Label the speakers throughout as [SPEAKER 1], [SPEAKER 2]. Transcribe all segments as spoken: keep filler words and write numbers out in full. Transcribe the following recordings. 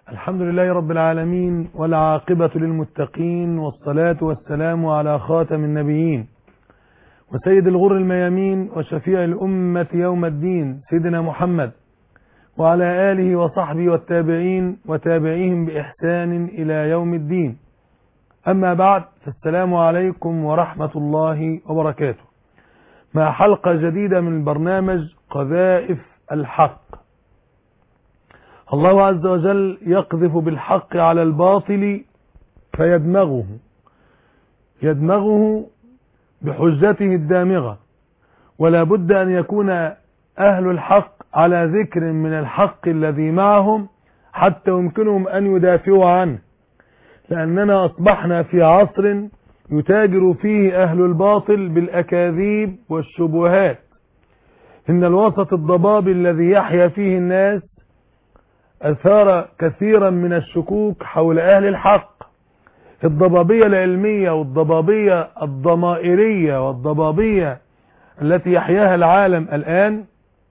[SPEAKER 1] الحمد لله رب العالمين، والعاقبة للمتقين، والصلاة والسلام على خاتم النبيين وسيد الغر الميامين وشفيع الأمة يوم الدين سيدنا محمد وعلى آله وصحبه والتابعين وتابعيهم بإحسان إلى يوم الدين. أما بعد، فالسلام عليكم ورحمة الله وبركاته، مع حلقة جديدة من البرنامج قذائف الحق. الله عز وجل يقذف بالحق على الباطل فيدمغه يدمغه بحجته الدامغة، ولا بد أن يكون أهل الحق على ذكر من الحق الذي معهم حتى يمكنهم أن يدافعوا عنه، لأننا أصبحنا في عصر يتاجر فيه أهل الباطل بالأكاذيب والشبهات. إن الوسط الضبابي الذي يحيا فيه الناس أثار كثيرا من الشكوك حول أهل الحق. الضبابية العلمية والضبابية الضمائرية والضبابية التي يحياها العالم الآن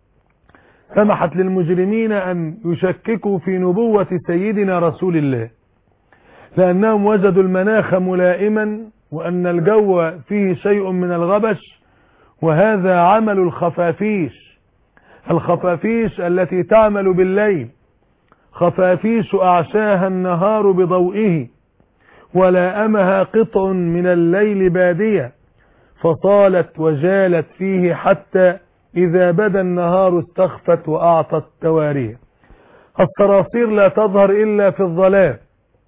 [SPEAKER 1] سمحت للمجرمين أن يشككوا في نبوة سيدنا رسول الله، لأنهم وجدوا المناخ ملائما وأن الجو فيه شيء من الغبش، وهذا عمل الخفافيش الخفافيش التي تعمل بالليل، خفافيش أعشاها النهار بضوئه، ولا أمها قطع من الليل بادية، فصالت وجالت فيه حتى إذا بدا النهار استخفت وأعطت تواريه. الصراصير لا تظهر إلا في الظلام،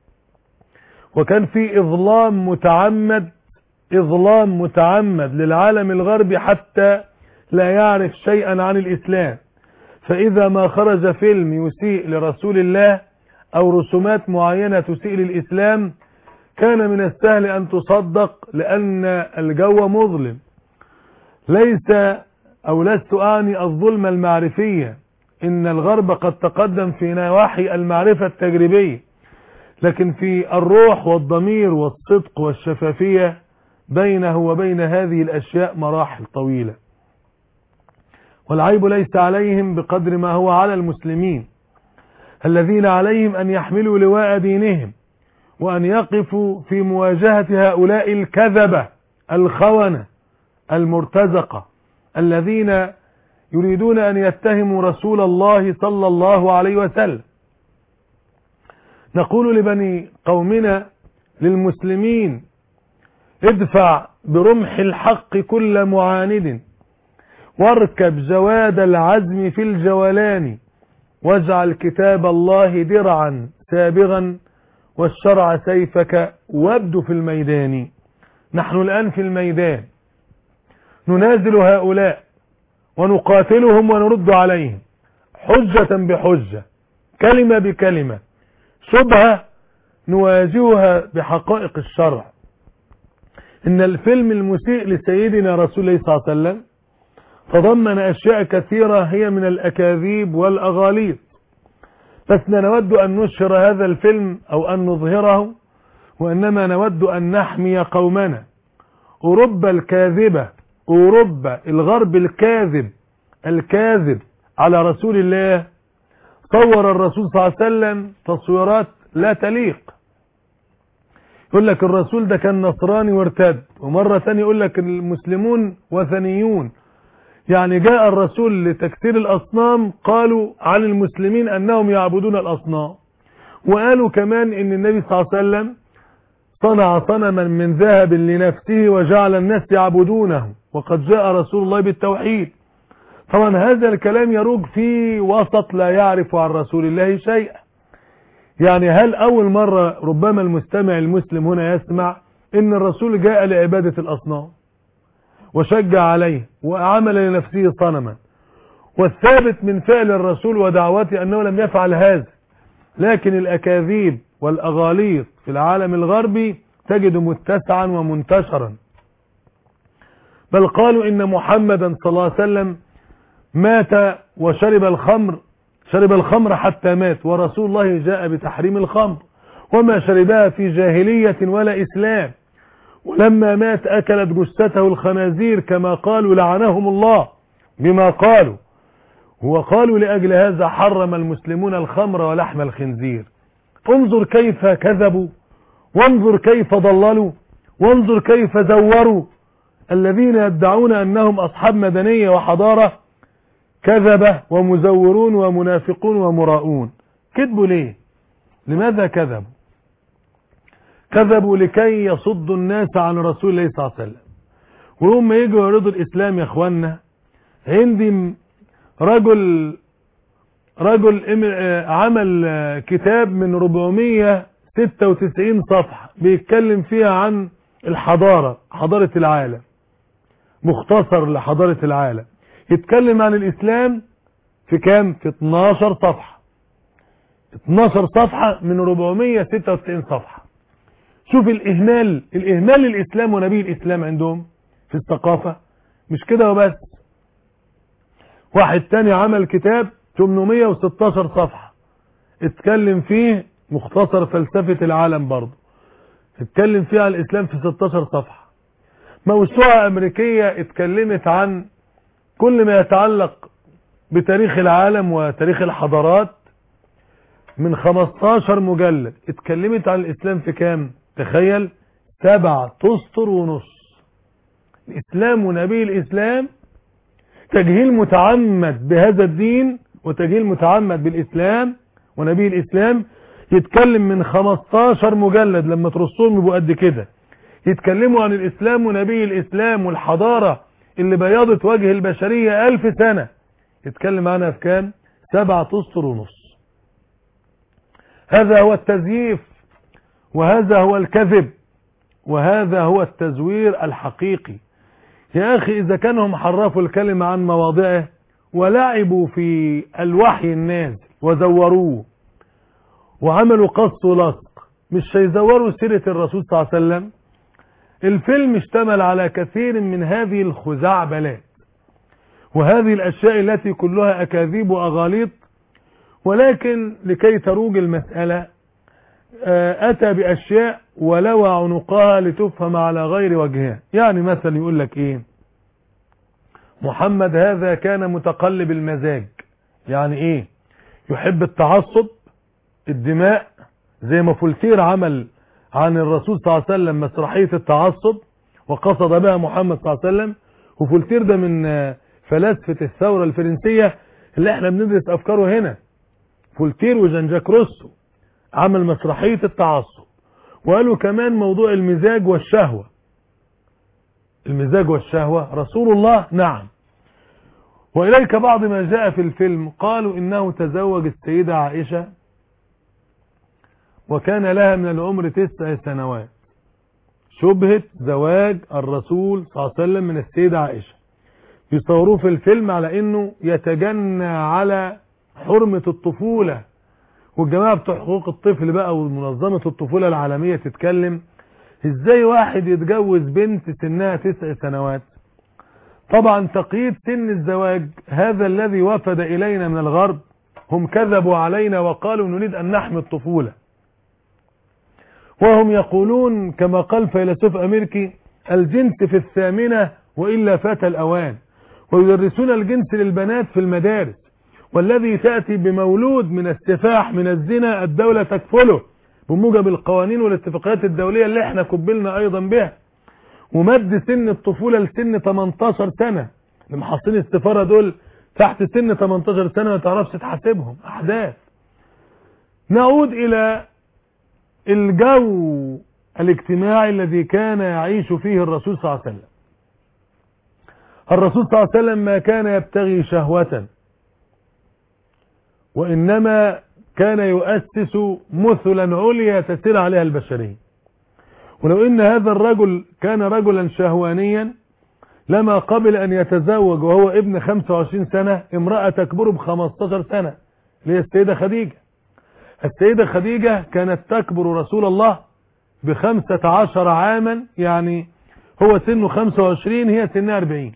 [SPEAKER 1] وكان في إظلام متعمد إظلام متعمد للعالم الغربي حتى لا يعرف شيئا عن الإسلام. فإذا ما خرج فيلم يسيء لرسول الله أو رسومات معينة تسيء للإسلام كان من السهل أن تصدق، لأن الجو مظلم. ليس أو لست أعني الظلم المعرفية، إن الغرب قد تقدم في نواحي المعرفة التجريبية، لكن في الروح والضمير والصدق والشفافية بينه وبين هذه الأشياء مراحل طويلة. والعيب ليس عليهم بقدر ما هو على المسلمين، الذين عليهم أن يحملوا لواء دينهم وأن يقفوا في مواجهة هؤلاء الكذبة الخونة المرتزقة الذين يريدون أن يتهموا رسول الله صلى الله عليه وسلم. نقول لبني قومنا للمسلمين: ادفع برمح الحق كل معاند، واركب جواد العزم في الجولان، واجعل كتاب الله درعا سابغا، والشرع سيفك، وابد في الميدان. نحن الآن في الميدان ننازل هؤلاء ونقاتلهم ونرد عليهم حجة بحجة، كلمة بكلمة، شبهة نواجهها بحقائق الشرع. إن الفيلم المسيء لسيدنا رسول الله صلى الله عليه وسلم تضمن أشياء كثيرة هي من الأكاذيب والأغاليط، لسنا نود أن نشهر هذا الفيلم أو أن نظهره، وإنما نود أن نحمي قومنا. أوروبا الكاذبة، أوروبا الغرب الكاذب الكاذب على رسول الله، صور الرسول صلى الله عليه وسلم تصويرات لا تليق. يقول لك الرسول ده كان نصراني وارتد، ومرة ثانية يقول لك المسلمون وثنيون. يعني جاء الرسول لتكسير الأصنام، قالوا عن المسلمين أنهم يعبدون الأصنام، وقالوا كمان إن النبي صلى الله عليه وسلم صنع صنما من ذهب لنفسه وجعل الناس يعبدونه، وقد جاء رسول الله بالتوحيد. طبعا هذا الكلام يروج في وسط لا يعرف عن رسول الله شيئا. يعني هل أول مرة ربما المستمع المسلم هنا يسمع إن الرسول جاء لعبادة الأصنام وشجع عليه وعمل لنفسه صنما؟ والثابت من فعل الرسول ودعوته أنه لم يفعل هذا، لكن الأكاذيب والأغاليط في العالم الغربي تجد متسعا ومنتشرا. بل قالوا إن محمدا صلى الله عليه وسلم مات وشرب الخمر شرب الخمر حتى مات، ورسول الله جاء بتحريم الخمر وما شربها في جاهلية ولا إسلام، ولما مات أكلت جثته الخنازير كما قالوا لعنهم الله بما قالوا. وقالوا لأجل هذا حرم المسلمون الخمر ولحم الخنزير. انظر كيف كذبوا، وانظر كيف ضللوا، وانظر كيف زوروا. الذين يدعون أنهم أصحاب مدنية وحضارة كذبة ومزورون ومنافقون ومراؤون. كذبوا ليه؟ لماذا كذبوا؟ كذبوا لكي يصدوا الناس عن رسول الله صلى الله عليه وسلم. وهم يجوا يعرضوا الإسلام يا اخوانا، عندي رجل رجل عمل كتاب من أربعمائة وستة وتسعين صفحة بيتكلم فيها عن الحضارة، حضارة العالم، مختصر لحضارة العالم. يتكلم عن الإسلام في كام؟ في اتناشر صفحة. اتناشر صفحة من أربعمائة وستة وتسعين صفحة. شوف الإهمال، الإهمال للإسلام ونبي الإسلام عندهم في الثقافة. مش كده وبس، واحد تاني عمل كتاب ثمانمائة وستاشر صفحة اتكلم فيه مختصر فلسفة العالم، برضه اتكلم فيها عن الإسلام في ستاشر صفحة. موسوعة أمريكية اتكلمت عن كل ما يتعلق بتاريخ العالم وتاريخ الحضارات من خمستاشر مجلد، اتكلمت عن الإسلام في كام؟ تخيل، سبعة أسطر ونص. الإسلام ونبي الإسلام، تجهيل متعمد بهذا الدين وتجهيل متعمد بالإسلام ونبي الإسلام. يتكلم من خمستاشر مجلد، لما ترصهم يبقوا قد كده، يتكلموا عن الإسلام ونبي الإسلام والحضارة اللي بياضت وجه البشرية ألف سنة. يتكلم عنها في كام؟ سبعة أسطر ونص. هذا هو التزييف، وهذا هو الكذب، وهذا هو التزوير الحقيقي. يا أخي إذا كانهم حرفوا الكلمة عن مواضعه ولعبوا في الوحي النازل وزوروه وعملوا قص ولصق، مش هيزوروا سيرة الرسول صلى الله عليه وسلم؟ الفيلم اشتمل على كثير من هذه الخزعبلات وهذه الأشياء التي كلها أكاذيب وأغاليط، ولكن لكي تروج المسألة أتى بأشياء ولوى عنقها لتفهم على غير وجهها. يعني مثلا يقول لك إيه؟ محمد هذا كان متقلب المزاج. يعني إيه؟ يحب التعصب، الدماء، زي ما فولتير عمل عن الرسول صلى الله عليه وسلم مسرحية التعصب وقصد بها محمد صلى الله عليه وسلم. وفولتير ده من فلاسفة الثورة الفرنسية اللي احنا بندرس أفكاره هنا. فولتير وجان جاك روسو عمل مسرحية التعصب، وقالوا كمان موضوع المزاج والشهوة. المزاج والشهوة رسول الله، نعم. وإليك بعض ما جاء في الفيلم، قالوا إنه تزوج السيدة عائشة وكان لها من العمر تسع سنوات. شبهة زواج الرسول صلى الله عليه وسلم من السيدة عائشة. يصوروه في الفيلم على إنه يتجنى على حرمة الطفولة. والجماعة بتوع حقوق الطفل بقى ومنظمة الطفولة العالمية تتكلم ازاي واحد يتجوز بنت سنها تسع سنوات. طبعا تقييد سن الزواج هذا الذي وفد إلينا من الغرب، هم كذبوا علينا وقالوا نريد أن نحمي الطفولة، وهم يقولون كما قال فيلسوف أمريكي الجنس في الثامنة وإلا فات الأوان. ويدرسون الجنس للبنات في المدارس، والذي تأتي بمولود من السفاح من الزنا الدولة تكفله بموجب القوانين والاتفاقيات الدولية اللي احنا قبلنا ايضا بها. ومد سن الطفولة لسن تمنتاشر سنة. المحصلين السفارة دول تحت سن تمنتاشر سنة ما تعرفش تحاسبهم. احداث. نعود الى الجو الاجتماعي الذي كان يعيش فيه الرسول صلى الله عليه وسلم. الرسول صلى الله عليه وسلم ما كان يبتغي شهوة، وإنما كان يؤسس مثلا عليا تسير عليها البشرية. ولو إن هذا الرجل كان رجلا شهوانيا لما قبل أن يتزوج وهو ابن خمسة وعشرين سنة امرأة تكبر بخمستاشر سنة، اللي هي السيدة خديجة. السيدة خديجة كانت تكبر رسول الله بخمسة عشر عاما، يعني هو سنه خمسة وعشرين هي سنها أربعين.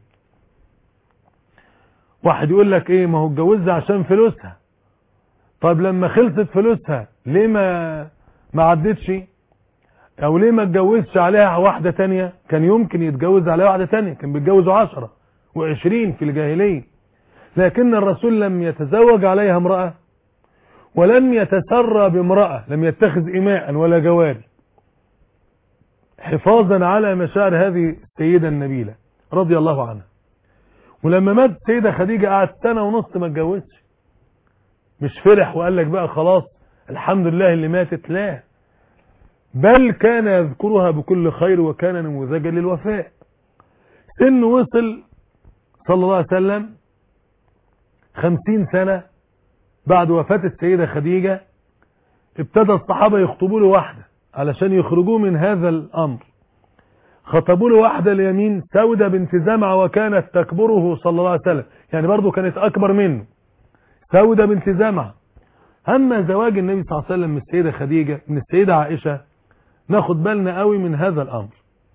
[SPEAKER 1] واحد يقول لك ايه، ما هو اتجوزها عشان فلوسها. طيب لما خلصت فلوسها ليه ما ما عدتش، او ليه ما اتجوزش عليها واحدة تانية؟ كان يمكن يتجوز عليها واحدة تانية، كان بيتجوزوا عشرة وعشرين في الجاهلية، لكن الرسول لم يتزوج عليها امرأة ولم يتسرى بامرأة، لم يتخذ إماء ولا جواري، حفاظا على مشاعر هذه السيدة النبيلة رضي الله عنها. ولما مات السيدة خديجة قعد سنة ونص ما اتجوزش، مش فرح وقال لك بقى خلاص الحمد لله اللي ماتت، لا، بل كان يذكرها بكل خير وكان نموذجا للوفاء. سن وصل صلى الله عليه وسلم خمسين سنة بعد وفاة السيدة خديجة، ابتدى الصحابة يخطبوا له واحدة علشان يخرجوه من هذا الأمر. خطبوا له واحدة اليمين سودة بنت زمعة، وكانت تكبره صلى الله عليه وسلم، يعني برضو كانت أكبر منه، سودة بنت زمعة. أما زواج النبي صلى الله عليه وسلم من السيدة خديجة من السيدة عائشة، ناخد بالنا قوي من هذا الأمر.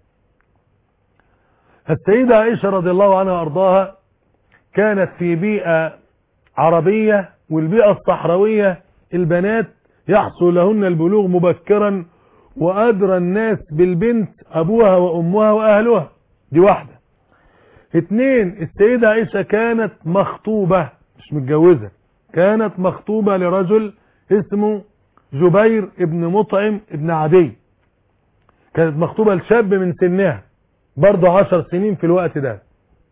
[SPEAKER 1] السيدة عائشة رضي الله عنها وأرضاها كانت في بيئة عربية، والبيئة الصحراوية البنات يحصل لهن البلوغ مبكرا، وأدرى الناس بالبنت أبوها وأمها وأهلها، دي واحدة. اتنين، السيدة عائشة كانت مخطوبة مش متجوزة، كانت مخطوبة لرجل اسمه جبير ابن مطعم ابن عدي، كانت مخطوبة لشاب من سنها برضه عشر سنين في الوقت ده،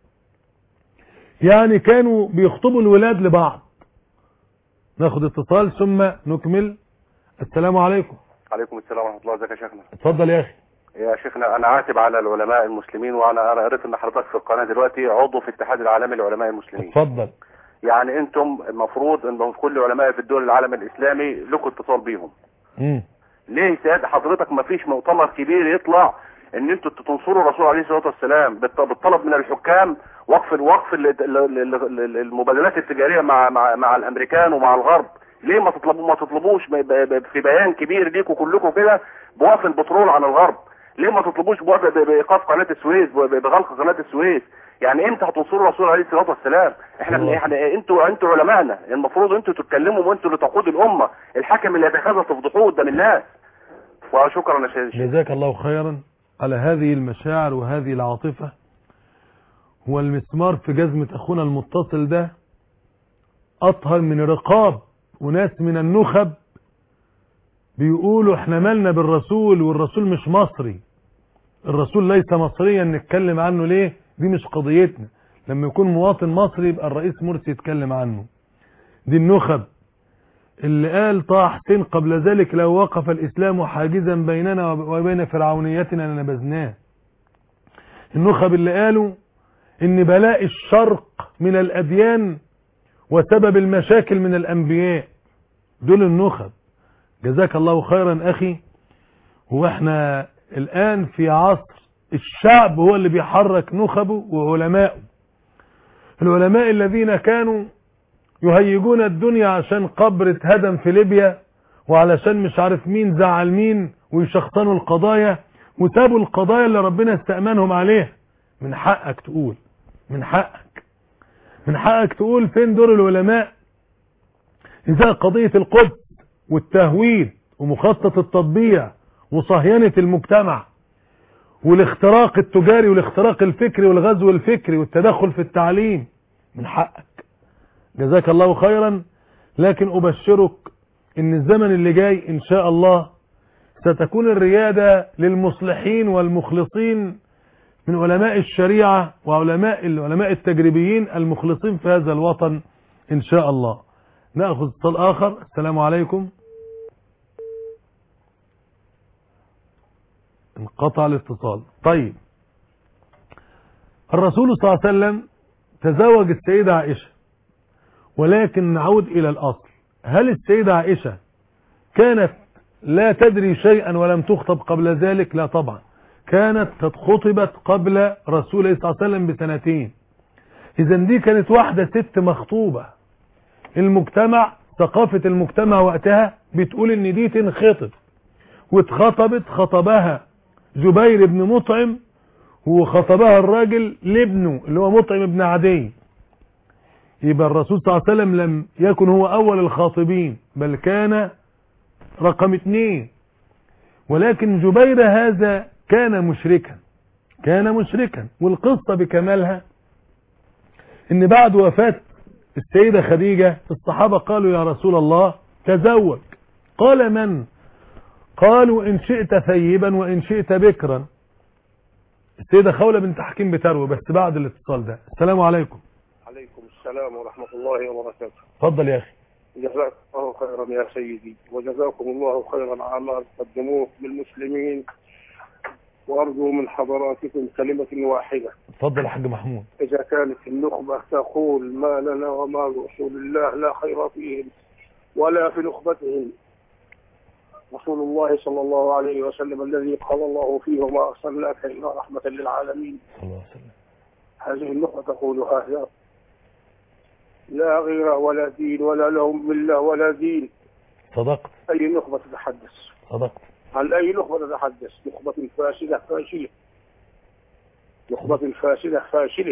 [SPEAKER 1] يعني كانوا بيخطبوا الولاد لبعض. ناخد اتصال ثم نكمل. السلام عليكم.
[SPEAKER 2] عليكم السلام ورحمة الله. ازيك يا شيخنا؟
[SPEAKER 1] اتفضل يا اخي.
[SPEAKER 2] يا شيخنا انا عاتب على العلماء المسلمين، وانا انا قريت ان حضرتك في القناة دلوقتي عضو في الاتحاد العالمي للعلماء المسلمين.
[SPEAKER 1] اتفضل.
[SPEAKER 2] يعني انتم المفروض ان كل علماء في الدول العالم الاسلامي لكم اتصال بيهم.
[SPEAKER 1] امم
[SPEAKER 2] ليه سياد حضرتك ما فيش مؤتمر كبير يطلع ان انتوا تنصروا الرسول عليه الصلاه والسلام بالطلب من الحكام وقف الوقف المبادلات التجاريه مع مع مع الامريكان ومع الغرب؟ ليه ما تطلبوا ما تطلبوش في بيان كبير ليكم كلكم كده بوقف البترول عن الغرب؟ ليه ما تطلبوش بايقاف قناه السويس، بغلق قناه السويس؟ يعني امتى هتنصروا الرسول عليه الصلاه والسلام؟ احنا احنا انتوا انتوا علمائنا، المفروض انتوا تتكلموا وانتوا اللي تقودوا الامه، الحكم اللي يتخاذل تفضحوه قدام الناس. وشكرا يا شيخ.
[SPEAKER 1] جزاك الله خيرا على هذه المشاعر وهذه العاطفه. هو المسمار في جزمه اخونا المتصل ده اطهر من رقاب وناس من النخب بيقولوا احنا مالنا بالرسول والرسول مش مصري، الرسول ليس مصريا نتكلم عنه ليه؟ دي مش قضيتنا. لما يكون مواطن مصري يبقى الرئيس مرسي يتكلم عنه. دي النخب اللي قال طه حسين قبل ذلك لو وقف الإسلام حاجزا بيننا وبين فرعونيتنا لنبذناه. النخب اللي قالوا ان بلاء الشرق من الأديان وسبب المشاكل من الأنبياء، دول النخب. جزاك الله خيرا أخي. هو احنا الآن في عصر الشعب هو اللي بيحرك نخبه وعلمائه، العلماء الذين كانوا يهيجون الدنيا عشان قبر اتهدم في ليبيا وعلشان مش عارف مين زعل مين ويشخصنوا القضايا وسابوا القضايا اللي ربنا استأمنهم عليها. من حقك تقول، من حقك من حقك تقول فين دور العلماء إذا قضية القدس والتهويد ومخطط التطبيع وصهينة المجتمع والاختراق التجاري والاختراق الفكري والغزو الفكري والتدخل في التعليم. من حقك. جزاك الله خيرا. لكن أبشرك ان الزمن اللي جاي ان شاء الله ستكون الريادة للمصلحين والمخلصين من علماء الشريعة وعلماء العلماء التجريبيين المخلصين في هذا الوطن ان شاء الله. نأخذ اتصال آخر. السلام عليكم. انقطع الاتصال. طيب، الرسول صلى الله عليه وسلم تزوج السيدة عائشة، ولكن نعود إلى الأصل. هل السيدة عائشة كانت لا تدري شيئا ولم تخطب قبل ذلك؟ لا طبعا، كانت قد خطبت قبل رسول الله صلى الله عليه وسلم بسنتين. إذا دي كانت واحدة ست مخطوبة. المجتمع، ثقافة المجتمع وقتها بتقول ان دي تنخطب، واتخطبت خطبها جبير بن مطعم، وخطبها الراجل لابنه اللي هو مطعم بن عدي. يبقى الرسول صلى الله عليه وسلم لم يكن هو اول الخاطبين، بل كان رقم اثنين. ولكن جبير هذا كان مشركا، كان مشركا. والقصة بكمالها ان بعد وفاة السيدة خديجة الصحابة قالوا يا رسول الله تزوج. قال من؟ قالوا إن شئت ثيبا وإن شئت بكرا. السيدة خولة بنت حكيم بتروي. بس بعد الاتصال ده. السلام عليكم.
[SPEAKER 3] عليكم السلام ورحمة الله وبركاته.
[SPEAKER 1] اتفضل يا أخي.
[SPEAKER 3] جزاك الله خيرا يا سيدي، وجزاكم الله خيرا عما قدموه للمسلمين، وأرجو من حضراتكم كلمة واحدة.
[SPEAKER 1] اتفضل يا حاج محمود.
[SPEAKER 3] إذا كانت النخبة تقول ما لنا وما رسول الله لا خير فيهم ولا في نخبتهم، رسول الله صلى الله عليه وسلم الذي قال الله فيه وما أرسلناك إلا رحمة للعالمين،
[SPEAKER 1] صلى الله عليه وسلم،
[SPEAKER 3] هذه النخبة تقول هذا، لا غير ولا دين ولا لهم ملة ولا دين.
[SPEAKER 1] صدقت.
[SPEAKER 3] أي نخبة تتحدث؟
[SPEAKER 1] صدقت.
[SPEAKER 3] عن أي نخبة تتحدث؟ نخبة فاسدة فاشلة، نخبة فاسدة فاشلة،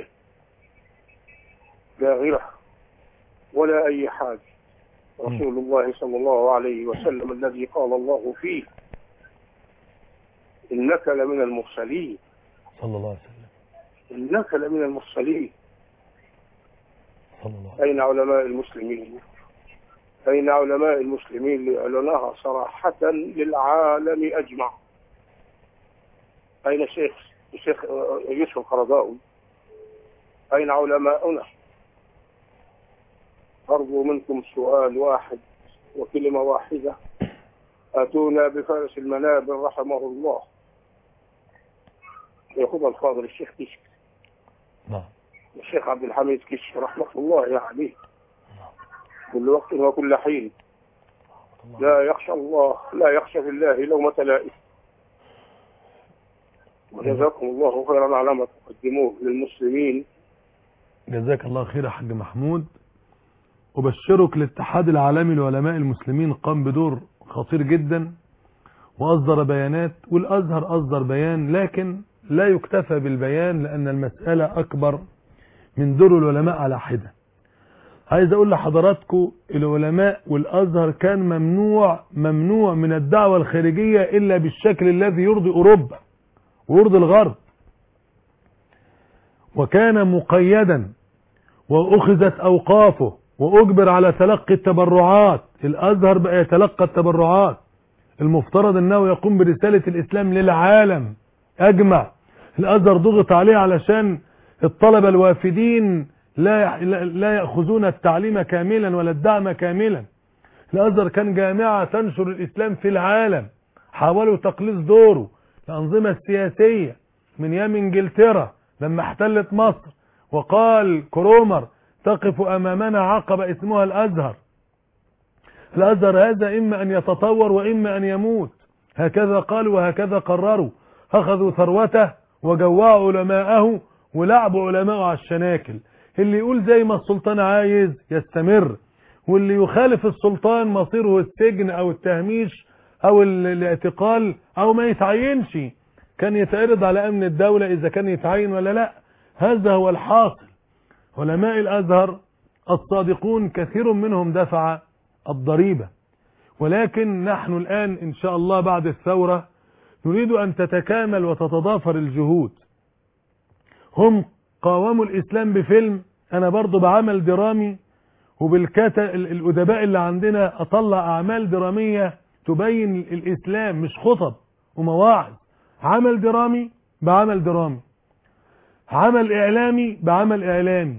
[SPEAKER 3] لا غيره ولا أي حاجة. رسول الله صلى الله عليه وسلم الذي قال الله فيه إنك لمن المرسلين،
[SPEAKER 1] صلى الله عليه وسلم،
[SPEAKER 3] إنك لمن المرسلين.
[SPEAKER 1] صلى الله عليه وسلم.
[SPEAKER 3] أين علماء المسلمين؟ أين علماء المسلمين لأعلناها صراحة للعالم أجمع؟ أين الشيخ الشيخ يوسف القرضاوي؟ أين علماؤنا؟ أرجو منكم سؤال واحد وكلمة واحدة، أتونا بفارس المنابر رحمه الله، يقول الفاضل الشيخ كشك،
[SPEAKER 1] نعم،
[SPEAKER 3] الشيخ عبد الحميد كشك رحمة الله عليه، كل وقت وكل حين لا يخشى الله، لا يخشى في الله لومة لائم. وجزاكم الله خيرا على ما تقدموه للمسلمين.
[SPEAKER 1] جزاك الله خير يا حاج محمود. أبشرك الاتحاد العالمي لعلماء المسلمين قام بدور خطير جدا وأصدر بيانات، والأزهر أصدر بيان، لكن لا يكتفى بالبيان لأن المسألة أكبر من دور العلماء على حدة. عايز أقول لحضراتكم العلماء والأزهر كان ممنوع ممنوع من الدعوة الخارجية إلا بالشكل الذي يرضي أوروبا ويرضي الغرب، وكان مقيدا وأخذت أوقافه وأجبر على تلقي التبرعات. الأزهر بقى يتلقى التبرعات، المفترض أنه يقوم برسالة الإسلام للعالم أجمع. الأزهر ضغط عليه علشان الطلبة الوافدين لا لا يأخذون التعليم كاملا ولا الدعم كاملا. الأزهر كان جامعة تنشر الإسلام في العالم، حاولوا تقليص دوره. الأنظمة السياسية من يم إنجلترا لما احتلت مصر وقال كرومر تقف أمامنا عقبة اسمها الأزهر. الأزهر هذا إما أن يتطور وإما أن يموت، هكذا قالوا وهكذا قرروا. أخذوا ثروته وجوعوا علماءه ولعبوا علماءه على الشناكل. اللي يقول زي ما السلطان عايز يستمر، واللي يخالف السلطان مصيره السجن أو التهميش أو الاعتقال أو ما يتعينش. كان يتعرض على أمن الدولة إذا كان يتعين ولا لا. هذا هو الحاصل. علماء الأزهر الصادقون كثير منهم دفع الضريبة، ولكن نحن الآن إن شاء الله بعد الثورة نريد أن تتكامل وتتضافر الجهود. هم قاوموا الإسلام بفيلم، أنا برضو بعمل درامي وبالكتا الأدباء اللي عندنا أطلع أعمال درامية تبين الإسلام، مش خطب ومواعظ. عمل درامي بعمل درامي، عمل إعلامي بعمل إعلامي،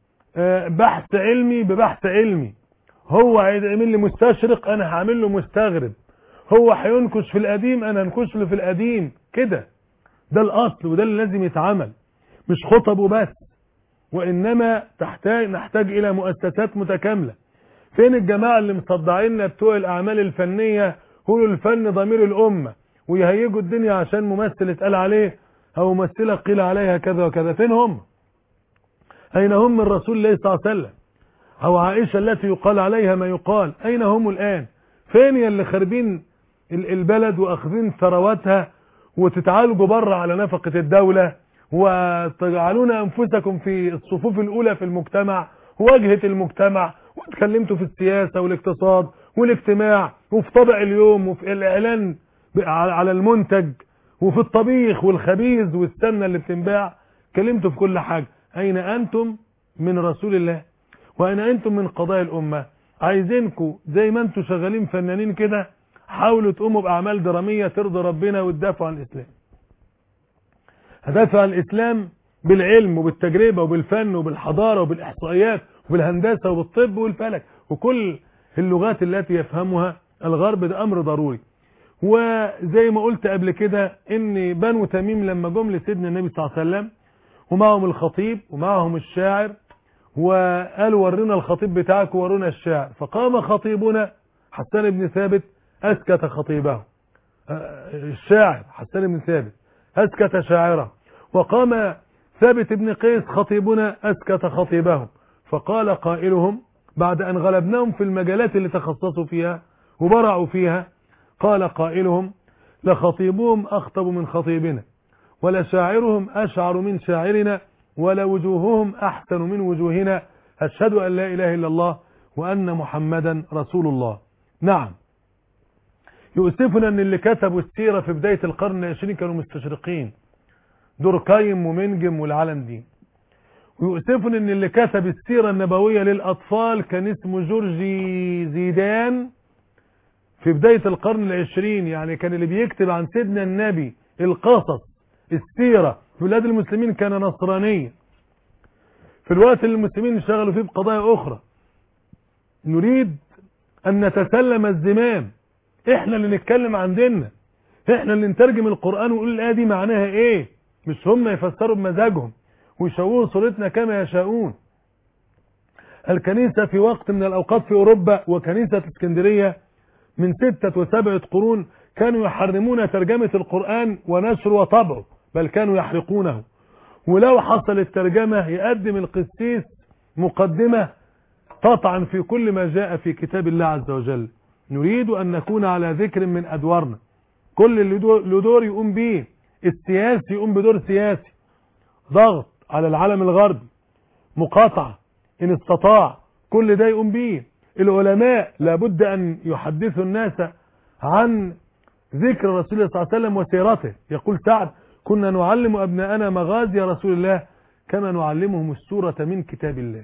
[SPEAKER 1] بحث علمي ببحث علمي. هو هيعمل لي مستشرق أنا هعمل له مستغرب، هو هينكش في القديم أنا هنكش له في القديم كده. ده الأصل وده اللي لازم يتعمل، مش خطب وبس، وإنما تحتاج نحتاج إلى مؤسسات متكاملة. فين الجماعة اللي مصدعيننا بتوع الأعمال الفنية قولوا الفن ضمير الأمة ويهيجوا الدنيا عشان ممثل اتقال عليه أو ممثلة قيل عليها كذا وكذا؟ فين هم؟ أين هم من رسول الله صلى الله عليه وسلم أو عائشة التي يقال عليها ما يقال؟ أين هم الآن؟ فين اللي خاربين البلد وأخذين ثرواتها وتتعالجوا بره على نفقة الدولة وتجعلون أنفسكم في الصفوف الأولى في المجتمع وواجهة المجتمع، وتكلمتوا في السياسة والاقتصاد والاجتماع وفي طبع اليوم وفي الإعلان على المنتج وفي الطبيخ والخبيز والسمنة اللي بتنباع؟ كلمتوا في كل حاجة. أين أنتم من رسول الله؟ وأين أنتم من قضايا الأمة؟ عايزينكم زي ما انتوا شغالين فنانين كده حاولوا تقوموا بأعمال درامية ترضي ربنا وتدافعوا عن الإسلام. هدافع عن الإسلام بالعلم وبالتجربة وبالفن وبالحضارة وبالإحصائيات وبالهندسة وبالطب والفلك وكل اللغات التي يفهمها الغرب. ده أمر ضروري. وزي ما قلت قبل كده ان بنو تميم لما جم لسيدنا النبي صلى الله عليه وسلم ومعهم الخطيب ومعهم الشاعر وقالوا ورنا الخطيب بتاعك ورونا الشاعر، فقام خطيبنا حسان بن ثابت أسكت خطيبه، الشاعر حسان بن ثابت أسكت شاعره، وقام ثابت بن قيس خطيبنا أسكت خطيبه. فقال قائلهم بعد أن غلبناهم في المجالات اللي تخصصوا فيها وبرعوا فيها، قال قائلهم لخطيبهم أخطب من خطيبنا ولشاعرهم أشعر من شاعرنا ولوجوههم أحسن من وجوهنا، أشهد أن لا إله إلا الله وأن محمدا رسول الله. نعم، يؤسفنا أن اللي كتبوا السيرة في بداية القرن العشرين كانوا مستشرقين، دوركايم ومنجم والعالم دي. ويؤسفنا أن اللي كتب السيرة النبوية للأطفال كان اسمه جورجي زيدان في بداية القرن العشرين، يعني كان اللي بيكتب عن سيدنا النبي القصص السيرة في بلاد المسلمين كان نصرانيا، في الوقت اللي المسلمين انشغلوا فيه بقضايا أخرى. نريد أن نتسلم الزمام، احنا اللي نتكلم عن ديننا، احنا اللي نترجم القرآن ونقول الآية دي معناها ايه، مش هم يفسروا بمزاجهم ويشوهوا صورتنا كما يشاءون. الكنيسة في وقت من الأوقات في أوروبا وكنيسة اسكندرية من ستة وسبعة قرون كانوا يحرمون ترجمة القرآن ونشره وطبعه، بل كانوا يحرقونه. ولو حصل الترجمة يقدم القسيس مقدمة تطعن في كل ما جاء في كتاب الله عز وجل. نريد أن نكون على ذكر من أدوارنا، كل اللي له دور يقوم به، السياسي يقوم بدور سياسي، ضغط على العالم الغربي، مقاطعة إن استطاع، كل ده يقوم به. العلماء لابد أن يحدثوا الناس عن ذكر رسول الله صلى الله عليه وسلم وسيرته. يقول سعد: كنا نعلم أبناءنا مغازي رسول الله كما نعلمهم السورة من كتاب الله.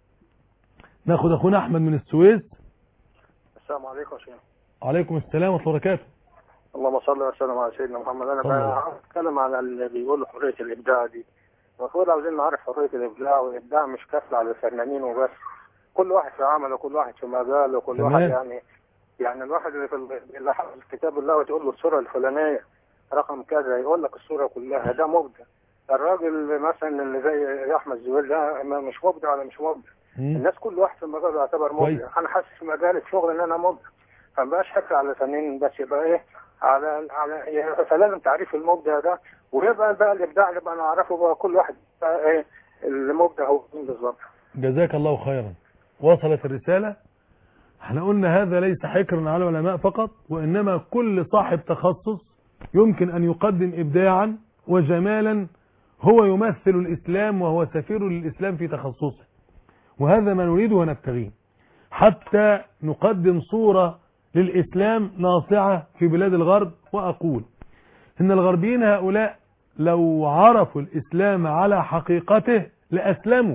[SPEAKER 1] ناخد أخونا أحمد من السويس.
[SPEAKER 3] السلام عليكم يا شيخ.
[SPEAKER 1] عليكم السلام ورحمة الله وبركاته.
[SPEAKER 3] اللهم صل وسلم على سيدنا محمد. انا بقى بتكلم على اللي بيقولوا حريه الابداع دي. المفروض عاوزين نعرف حريه الابداع، والابداع مش كافله على الفنانين وبس، كل واحد في عمله، كل واحد في مجاله، وكل
[SPEAKER 1] تمام.
[SPEAKER 3] واحد يعني يعني الواحد اللي في اللي حافظ كتاب الله وتقول له السوره الفلانيه رقم كذا يقول لك السوره كلها، ده مبدع. الراجل مثلا اللي زي احمد زويل ده مش مبدع ولا مش مبدع، الناس كل واحد في مجاله يعتبر مبدع. انا حاسس في مجالي في شغل ان انا مبدع، فما بقاش حكر على الفنانين بس، يبقى ايه على على فلازم تعريف المبدع ده، ويبقى بقى الابداع اللي بقى نعرفه بقى كل واحد بقى ايه المبدع هو بالظبط.
[SPEAKER 1] جزاك الله خيرا، وصلت الرسالة. احنا قلنا هذا ليس حكرا على العلماء فقط، وانما كل صاحب تخصص يمكن ان يقدم ابداعا وجمالا هو يمثل الاسلام وهو سفير للاسلام في تخصصه، وهذا ما نريده ونبتغيه حتى نقدم صورة للإسلام ناصعة في بلاد الغرب. وأقول إن الغربيين هؤلاء لو عرفوا الإسلام على حقيقته لأسلموا.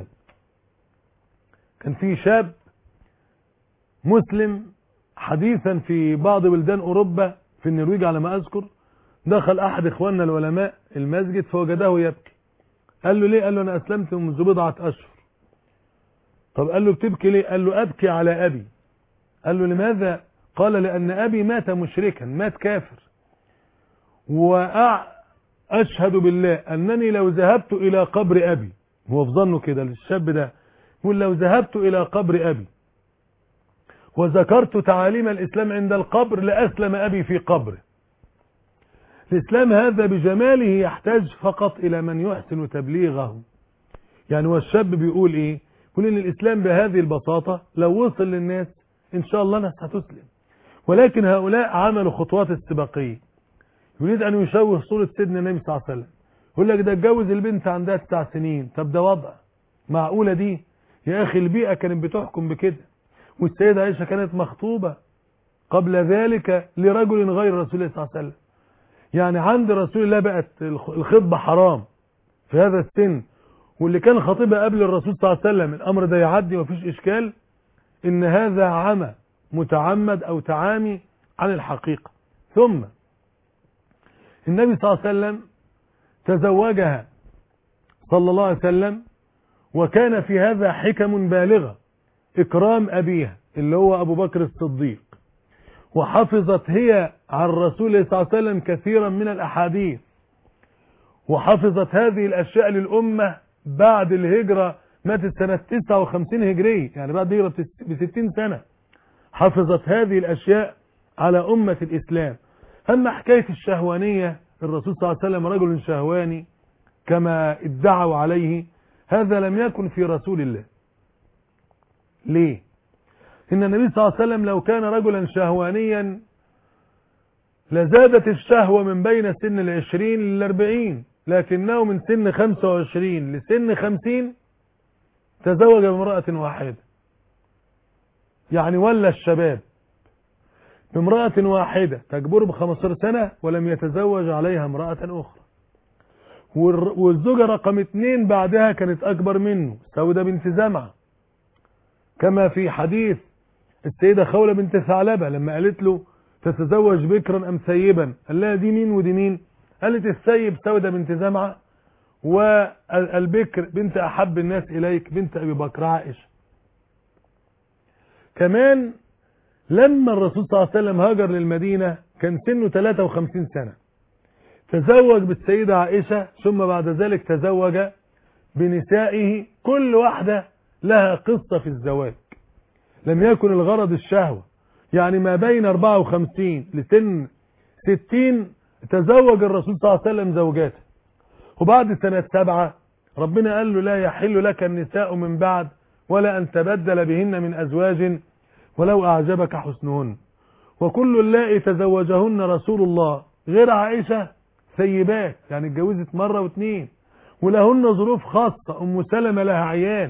[SPEAKER 1] كان في شاب مسلم حديثا في بعض بلدان أوروبا، في النرويج على ما أذكر، دخل أحد إخواننا العلماء المسجد فوجده يبكي. قال له: ليه؟ قال له: أنا أسلمت منذ بضعة أشهر. طب قال له: بتبكي ليه؟ قال له: أبكي على أبي. قال له: لماذا؟ قال: لأن أبي مات مشركا، مات كافر، وأشهد بالله أنني لو ذهبت إلى قبر أبي، هو في ظنه كده الشاب ده، يقول: لو ذهبت إلى قبر أبي وذكرت تعاليم الإسلام عند القبر لأسلم أبي في قبره. الإسلام هذا بجماله يحتاج فقط إلى من يحسن تبليغه. يعني هو الشاب بيقول إيه؟ يقول إن الإسلام بهذه البساطة لو وصل للناس إن شاء الله الناس هتسلم، ولكن هؤلاء عملوا خطوات استباقية. يريد أن يشوه صورة سيدنا النبي صلى الله عليه وسلم، يقول لك ده اتجوز البنت عندها تسع سنين. طب ده وضع معقولة دي؟ يا أخي البيئة كانت بتحكم بكده، والسيدة عائشة كانت مخطوبة قبل ذلك لرجل غير رسول الله صلى الله عليه وسلم. يعني عند رسول الله بقت الخطبة حرام في هذا السن، واللي كان خطيبها قبل الرسول صلى الله عليه وسلم الأمر ده يعدي ومفيش إشكال. إن هذا عمى متعمد أو تعامي عن الحقيقة. ثم النبي صلى الله عليه وسلم تزوجها صلى الله عليه وسلم، وكان في هذا حكم بالغة. إكرام أبيها اللي هو أبو بكر الصديق، وحفظت هي عن رسول الله صلى الله عليه وسلم كثيرا من الأحاديث، وحفظت هذه الأشياء للأمة بعد الهجرة. ماتت سنة تسعة وخمسين هجرية، يعني بعد الهجرة بستين سنة. حفظت هذه الأشياء على أمة الإسلام. أما حكاية الشهوانية، الرسول صلى الله عليه وسلم رجل شهواني كما ادعوا عليه، هذا لم يكن في رسول الله. ليه؟ إن النبي صلى الله عليه وسلم لو كان رجلا شهوانيا لزادت الشهوة من بين سن العشرين للأربعين، لكنه من سن خمسة وعشرين لسن خمسين تزوج بامرأة واحدة. يعني ولا الشباب بامرأة واحدة تكبر بخمستاشر سنة ولم يتزوج عليها امرأة أخرى. والزوجة رقم اتنين بعدها كانت أكبر منه، سودة بنت زمعة، كما في حديث السيدة خولة بنت ثعلبة لما قالت له تتزوج بكرا أم ثيبا، قال لها دي مين ودي مين؟ قالت الثيب سودة بنت زمعة، والبكر بنت أحب الناس إليك بنت أبي بكر عائشة. كمان لما الرسول صلى الله عليه وسلم هاجر للمدينة كان سنه ثلاثة وخمسين سنة، تزوج بالسيدة عائشة، ثم بعد ذلك تزوج بنسائه كل واحدة لها قصة في الزواج. لم يكن الغرض الشهوة، يعني ما بين أربعة وخمسين لسن ستين تزوج الرسول صلى الله عليه وسلم زوجاته. وبعد سنة سبعة ربنا قال له لا يحل لك النساء من بعد ولا أن تبدل بهن من أزواج ولو أعجبك حسنهن. وكل اللائي تزوجهن رسول الله غير عائشة ثيبات، يعني اتجوزت مرة واثنين، ولهن ظروف خاصة. أم سلمة لها عيال،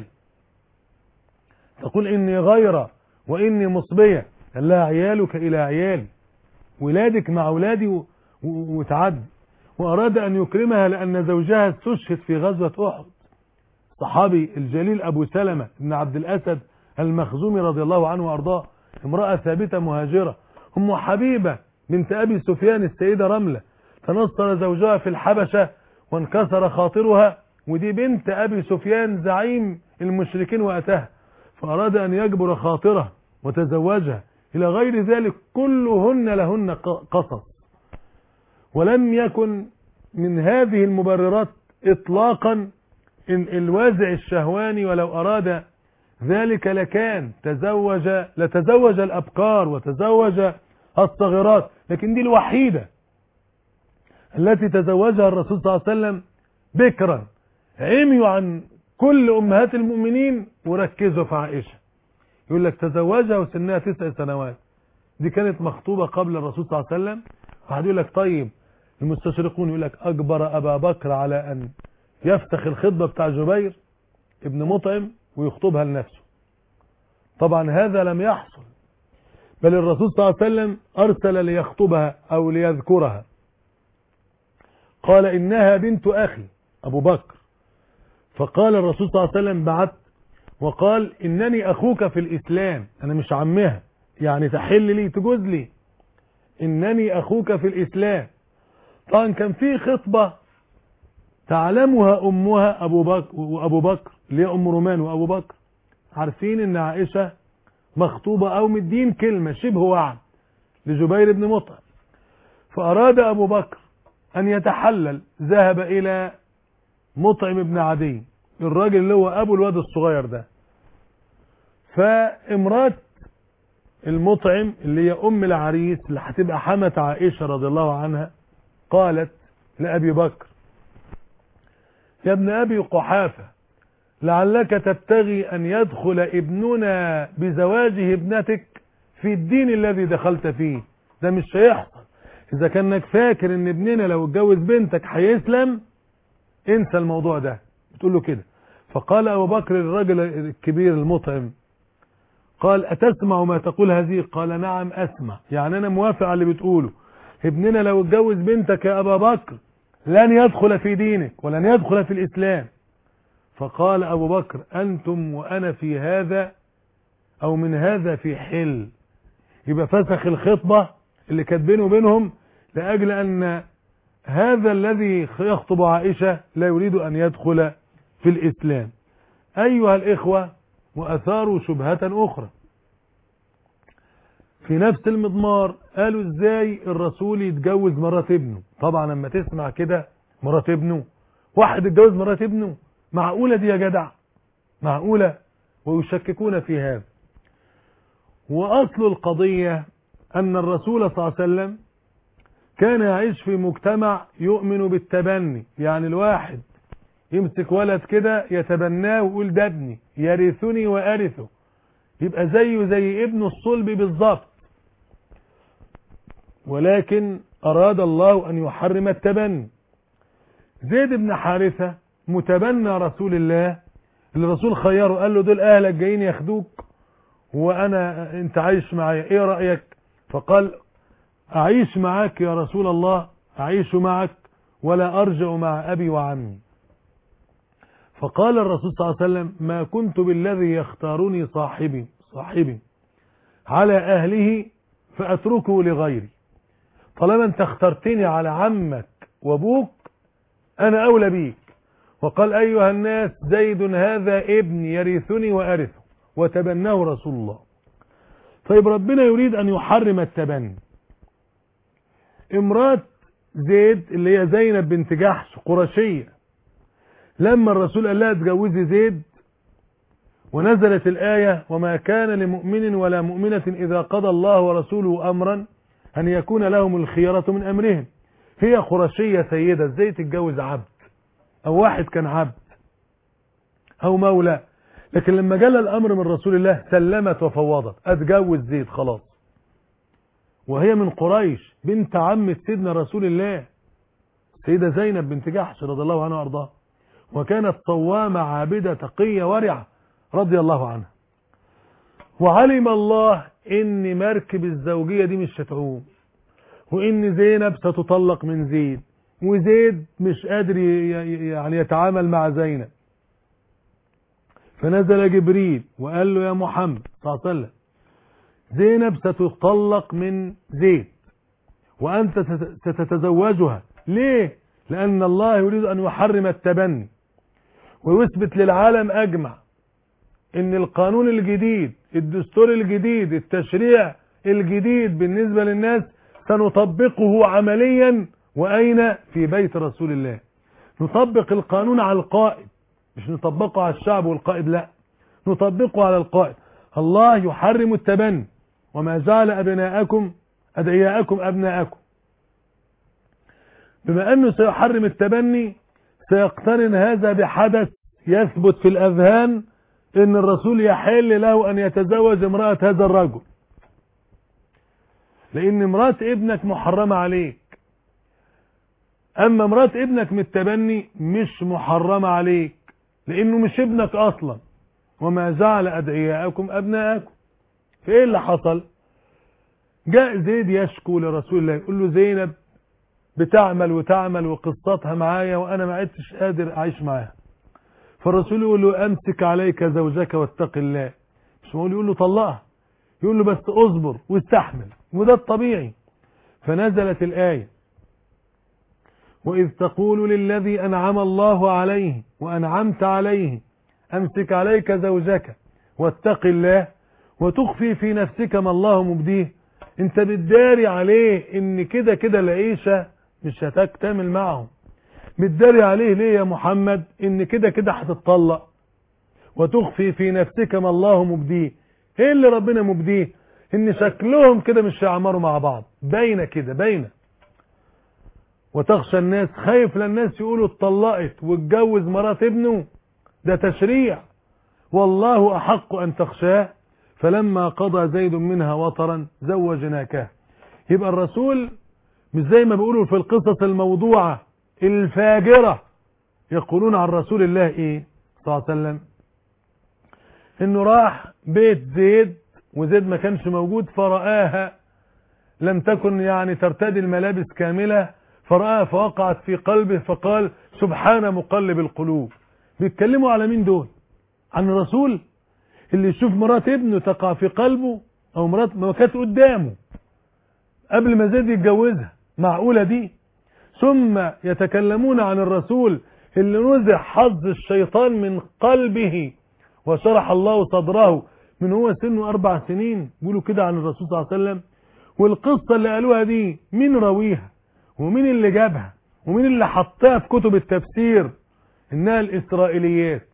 [SPEAKER 1] تقول إني غيرة وإني مصبية، قال لها عيالك إلى عيالي، ولادك مع ولادي وتعد. وأراد أن يكرمها لأن زوجها استشهد في غزوة أحد، صحابي الجليل أبو سلمة بن عبد الأسد المخزومي رضي الله عنه وأرضاه، امرأة ثابتة مهاجرة. أم حبيبة بنت أبي سفيان السيدة رملة تنصر زوجها في الحبشة وانكسر خاطرها، ودي بنت أبي سفيان زعيم المشركين وقتها، فأراد أن يجبر خاطرها وتزوجها. إلى غير ذلك كلهن لهن قصص. ولم يكن من هذه المبررات إطلاقا إن الوازع الشهواني ولو أراد ذلك لكان تزوج لتزوج الأبكار وتزوج الصغيرات، لكن دي الوحيدة التي تزوجها الرسول صلى الله عليه وسلم بكرا. عميوا عن كل أمهات المؤمنين وركزوا في عائشة. يقول لك تزوجها وسنها تسع سنوات، دي كانت مخطوبة قبل الرسول صلى الله عليه وسلم. واحد يقول لك طيب المستشرقون يقول لك أجبر أبا بكر على أن يفسخ الخطبة بتاع جبير ابن مطعم ويخطبها لنفسه. طبعا هذا لم يحصل، بل الرسول صلى الله عليه وسلم أرسل ليخطبها أو ليذكرها، قال إنها بنت أخي أبو بكر. فقال الرسول صلى الله عليه وسلم بعت وقال إنني أخوك في الإسلام، أنا مش عمها يعني تحل لي تجوز لي، إنني أخوك في الإسلام. طبعا كان في خطبة تعلمها أمها أبو بكر وأبو بكر اللي هي أم رومان وأبو بكر، عارفين إن عائشة مخطوبة أو مدين كلمة شبه وعد لجبير بن مطعم. فأراد أبو بكر أن يتحلل، ذهب إلى مطعم بن عدي الراجل اللي هو أبو الواد الصغير ده. فامرأة المطعم اللي هي أم العريس اللي هتبقى حمة عائشة رضي الله عنها قالت لأبي بكر يا ابن أبي قحافة لعلك تبتغي أن يدخل ابننا بزواجه ابنتك في الدين الذي دخلت فيه. ده مش هيحصل. إذا كانك فاكر إن ابننا لو اتجوز بنتك هيسلم انسى الموضوع ده. بتقول له كده. فقال أبو بكر الرجل الكبير المطعم قال أتسمع ما تقول هذه؟ قال نعم أسمع، يعني أنا موافق على اللي بتقوله. ابننا لو اتجوز بنتك يا أبا بكر لن يدخل في دينك ولن يدخل في الإسلام. فقال أبو بكر أنتم وأنا في هذا او من هذا في حل. يبقى فسخ الخطبة اللي كانت بينه وبينهم لأجل أن هذا الذي يخطب عائشة لا يريد أن يدخل في الإسلام. أيها الإخوة، وأثاروا شبهة أخرى في نفس المضمار. قالوا إزاي الرسول يتجوز مرات ابنه؟ طبعا لما تسمع كده مرات ابنه، واحد يتجوز مرات ابنه، معقولة دي يا جدع؟ معقولة؟ ويشككون في هذا. وأصل القضية أن الرسول صلى الله عليه وسلم كان يعيش في مجتمع يؤمن بالتبني، يعني الواحد يمسك ولد كده يتبناه ويقول ده ابني يرثني وأرثه، يبقى زيه زي ابنه الصلب بالظبط. ولكن أراد الله أن يحرم التبني. زيد بن حارثة متبنى رسول الله، اللي الرسول خيره قال له دول أهلك جايين ياخدوك وأنا أنت عايش معايا، إيه رأيك؟ فقال أعيش معاك يا رسول الله، أعيش معك ولا أرجع مع أبي وعمي. فقال الرسول صلى الله عليه وسلم ما كنت بالذي يختارني صاحبي صاحبي على أهله فأتركه لغيري. طالما أنت اخترتني على عمك وابوك أنا أولى بيك. وقال أيها الناس زيد هذا ابني يرثني وأرثه، وتبناه رسول الله. طيب ربنا يريد أن يحرم التبني. امرأة زيد اللي هي زينب بنت جحش قرشية، لما الرسول قال لها تجوزي زيد ونزلت الآية وما كان لمؤمن ولا مؤمنة إذا قضى الله ورسوله أمرا أن يكون لهم الخيرة من أمرهم، هي قرشية سيدة، ازاي تتجوز عبد أو واحد كان عبد أو مولى؟ لكن لما جاء الأمر من رسول الله سلمت وفوضت، أتجوز زيد خلاص. وهي من قريش بنت عم سيدنا رسول الله سيدة زينب بنت جحش رضي الله عنها وأرضاها، وكانت صوامة عابدة تقية ورعة رضي الله عنها. وعلم الله ان مركب الزوجية دي مش هتعوم، وان زينب ستطلق من زيد، وزيد مش قادر يعني يتعامل مع زينب. فنزل جبريل وقال له يا محمد صلى الله عليه وسلم زينب ستطلق من زيد وأنت ستتزوجها. ليه؟ لأن الله يريد أن يحرم التبني ويثبت للعالم أجمع ان القانون الجديد، الدستور الجديد، التشريع الجديد بالنسبة للناس سنطبقه عمليا. وأين؟ في بيت رسول الله. نطبق القانون على القائد، مش نطبقه على الشعب والقائد، لا، نطبقه على القائد. الله يحرم التبني وما جعل أبناءكم أدعياءكم أبناءكم. بما أنه سيحرم التبني سيقترن هذا بحدث يثبت في الأذهان ان الرسول يحل له ان يتزوج امرأة هذا الرجل، لان امرأة ابنك محرمة عليك، اما امرأة ابنك من التبني مش محرمة عليك لانه مش ابنك اصلا. وما جعل ادعياءكم ابناءكم. فايه اللي حصل؟ جاء زيد يشكو لرسول الله يقول له زينب بتعمل وتعمل وقصتها معايا وانا ما عدتش قادر اعيش معاها. فالرسول يقول له امسك عليك زوجك واتق الله، مش معقول يقول له طلقها، يقول له بس اصبر واستحمل، وده الطبيعي. فنزلت الآية وإذ تقول للذي أنعم الله عليه وأنعمت عليه أمسك عليك زوجك واتق الله وتخفي في نفسك ما الله مبديه. انت بتداري عليه ان كده كده العيشة مش هتكتمل معهم، بتداري عليه ليه يا محمد ان كده كده هتتطلق. وتخفي في نفسك ما الله مبديه. ايه اللي ربنا مبديه؟ ان شكلهم كده مش هيعمروا مع بعض، باينه كده باينه. وتخشى الناس، خايف للناس يقولوا اتطلقت واتجوز مرات ابنه، ده تشريع، والله احق ان تخشاه. فلما قضى زيد منها وطرا زوجناكه. يبقى الرسول مش زي ما بيقولوا في القصص الموضوعه الفاجرة يقولون عن رسول الله ايه صلى الله عليه وسلم، انه راح بيت زيد وزيد ما كانش موجود فرآها لم تكن يعني ترتدي الملابس كاملة، فرآها فوقعت في قلبه فقال سبحان مقلب القلوب. بيتكلموا على مين دول؟ عن الرسول؟ اللي يشوف مرات ابنه تقع في قلبه او مرات ما كانت قدامه قبل ما زيد يتجوزها، معقولة دي؟ ثم يتكلمون عن الرسول اللي نزع حظ الشيطان من قلبه وشرح الله صدره من هو سنه أربع سنين، بيقولوا كده عن الرسول صلى الله عليه وسلم. والقصة اللي قالوها دي مين راويها ومين اللي جابها ومين اللي حطها في كتب التفسير؟ إنها الإسرائيليات.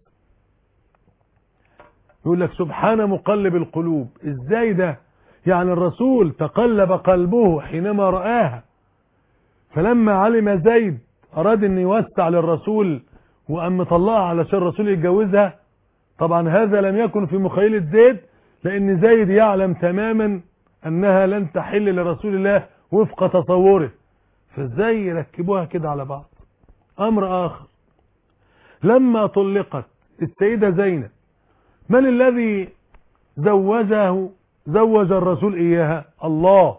[SPEAKER 1] يقول لك سبحان مقلب القلوب. إزاي ده؟ يعني الرسول تقلب قلبه حينما رآها، فلما علم زيد أراد أن يوسع للرسول وأن مطلقها علشان الرسول يتجوزها. طبعا هذا لم يكن في مخيلة زيد، لأن زيد يعلم تماما أنها لن تحل لرسول الله وفق تصوره، فازاي يركبوها كده على بعض؟ أمر آخر، لما طلقت السيدة زينب من الذي زوجه زوج الرسول إياها؟ الله.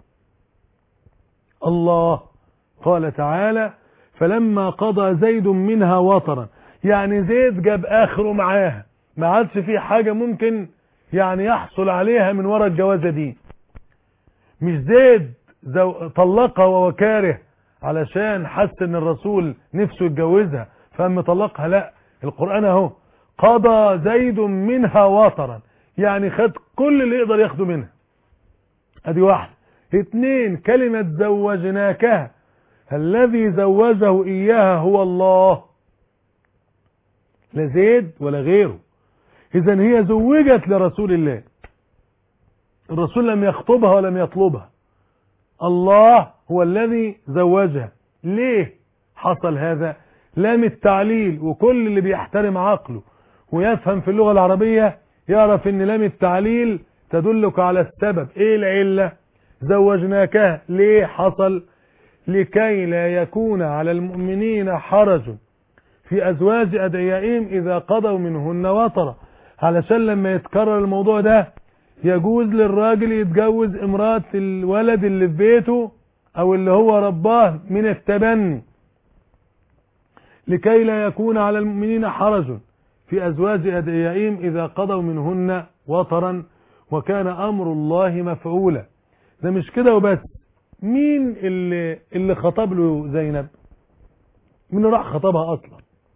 [SPEAKER 1] الله قال تعالى فلما قضى زيد منها وطرا، يعني زيد جاب آخره معاها، ما عادش في حاجة ممكن يعني يحصل عليها من وراء الجوازة دي. مش زيد طلقها وهو كاره علشان حس ان الرسول نفسه يتجوزها فقام طلقها، لا، القرآن اهو قضى زيد منها وطرا، يعني خد كل اللي يقدر ياخده منها. ادي واحد. اتنين، كلمة زوجناكها، الذي زوجه اياها هو الله، لا زيد ولا غيره. اذا هي زوجت لرسول الله، الرسول لم يخطبها ولم يطلبها، الله هو الذي زوجها. ليه حصل هذا؟ لام التعليل، وكل اللي بيحترم عقله ويفهم في اللغة العربية يعرف ان لام التعليل تدلك على السبب. ايه العلة؟ زوجناكها. ليه حصل؟ لكي لا يكون على المؤمنين حرج في ازواج ادعيائهم اذا قضوا منهن وطرا، علشان لما يتكرر الموضوع ده يجوز للراجل يتجوز امرأة الولد اللي في بيته او اللي هو رباه من التبني، لكي لا يكون على المؤمنين حرج في ازواج ادعيائهم اذا قضوا منهن وطرا وكان امر الله مفعولا. ده مش كده وبس، مين اللي اللي خطب له زينب؟ مين راح خطبها اصلا؟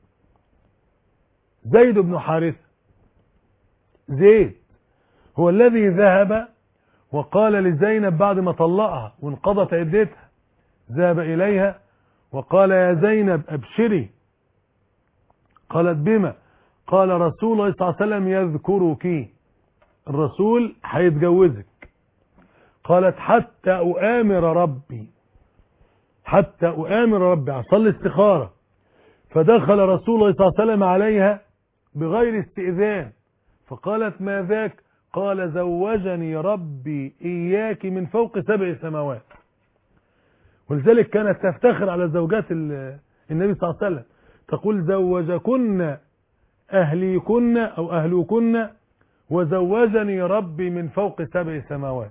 [SPEAKER 1] زيد بن حارثة. زيد هو الذي ذهب وقال لزينب بعد ما طلقها وانقضت عدتها، ذهب إليها وقال يا زينب أبشري. قالت بما؟ قال رسول الله صلى الله عليه وسلم يذكرك، الرسول هيتجوزك. قالت حتى أؤامر ربي، حتى أؤامر ربي، أصلي استخارة. فدخل رسول الله صلى الله عليه وسلم عليها بغير استئذان، فقالت ما ذاك؟ قال زوجني ربي إياك من فوق سبع سماوات. ولذلك كانت تفتخر على زوجات النبي صلى الله عليه وسلم، تقول زوجكن أهليكن أو أهلكن وزوجني ربي من فوق سبع سماوات.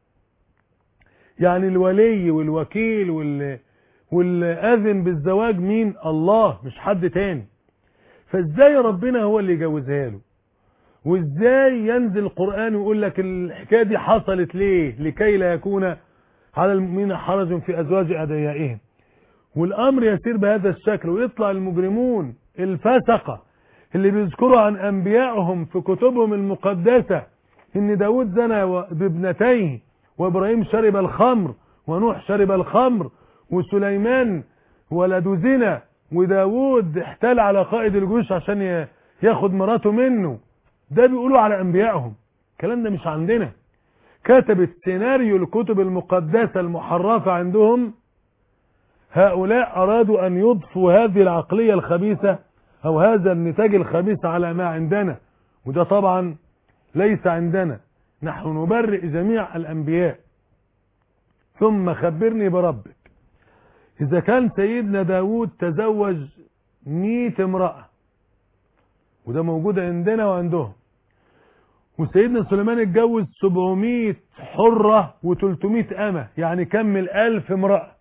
[SPEAKER 1] يعني الولي والوكيل وال والأذن بالزواج مين؟ الله، مش حد تاني. فازاي ربنا هو اللي يجوزها له؟ وازاي ينزل القرآن ويقول لك الحكاية دي حصلت ليه؟ لكي لا يكون على المؤمنين حرج في أزواج أدعيائهم. والأمر يسير بهذا الشكل، ويطلع المجرمون الفسقة اللي بيذكروا عن أنبيائهم في كتبهم المقدسة إن داود زنى بابنتيه، وإبراهيم شرب الخمر، ونوح شرب الخمر، وسليمان ولد زنا، وداود احتال على قائد الجيوش عشان ياخد مراته منه. ده بيقولوا على أنبيائهم. الكلام ده مش عندنا. كتبت سيناريو الكتب المقدسة المحرفة عندهم، هؤلاء أرادوا أن يضفوا هذه العقلية الخبيثة أو هذا النتاج الخبيث على ما عندنا، وده طبعا ليس عندنا. نحن نبرئ جميع الأنبياء. ثم خبرني بربك، إذا كان سيدنا داود تزوج مئة امرأة، وده موجود عندنا وعندهم، وسيدنا سليمان اتجوز سبعمائة حرة وثلاثمائة أمة، يعني كمل ألف امرأة.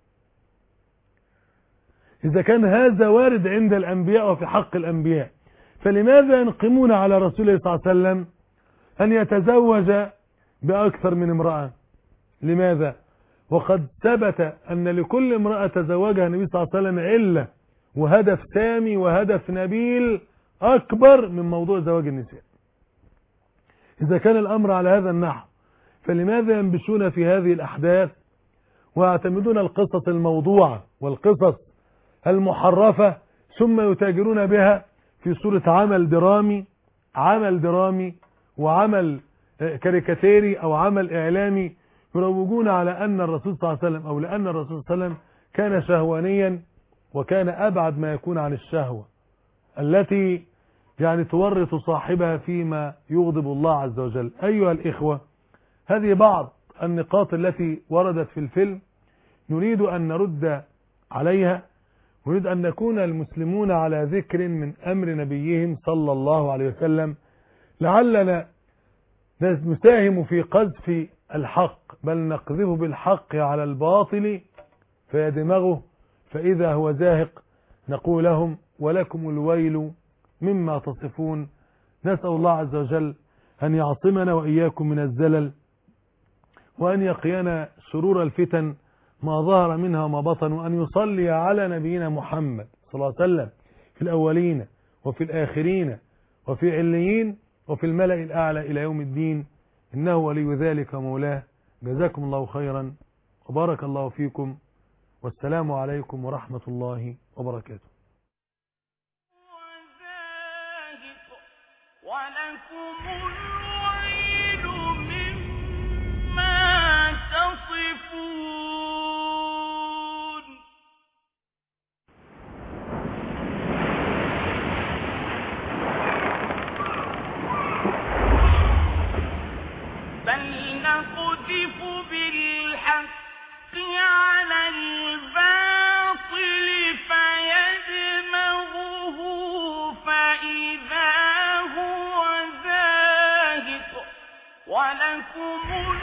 [SPEAKER 1] إذا كان هذا وارد عند الأنبياء وفي حق الأنبياء، فلماذا ينقمون على رسول الله صلى الله عليه وسلم أن يتزوج بأكثر من امرأة؟ لماذا؟ وقد ثبت أن لكل امرأة تزوجها النبي صلى الله عليه وسلم علة وهدف سامي وهدف نبيل أكبر من موضوع زواج النساء. إذا كان الأمر على هذا النحو فلماذا ينبشون في هذه الأحداث ويعتمدون القصص الموضوعة والقصص المحرفة ثم يتاجرون بها في صورة عمل درامي عمل درامي وعمل كاريكاتيري أو عمل إعلامي يروجون على أن الرسول صلى الله عليه وسلم أو لأن الرسول صلى الله عليه وسلم كان شهوانيا وكان أبعد ما يكون عن الشهوة التي يعني تورط صاحبها فيما يغضب الله عز وجل. أيها الإخوة، هذه بعض النقاط التي وردت في الفيلم نريد أن نرد عليها، نريد أن نكون المسلمون على ذكر من أمر نبيهم صلى الله عليه وسلم، لعلنا نساهم في قذف الحق بل نقذفه بالحق على الباطل فيدمغه فإذا هو زاهق. نقول لهم ولكم الويل مما تصفون. نسأل الله عز وجل أن يعصمنا وإياكم من الزلل وأن يقينا شرور الفتن ما ظهر منها وما بطن، وأن يصلي على نبينا محمد صلى الله عليه وسلم في الأولين وفي الآخرين وفي عليين وفي الملأ الأعلى إلى يوم الدين، إنه ولي ذلك ومولاه. جزاكم الله خيرا وبارك الله فيكم، والسلام عليكم ورحمة الله وبركاته.
[SPEAKER 4] ولكم الويل مما تصفون. بل نقذف بالحق على الباطل فيدمغه فإذا هو زاهق ولكم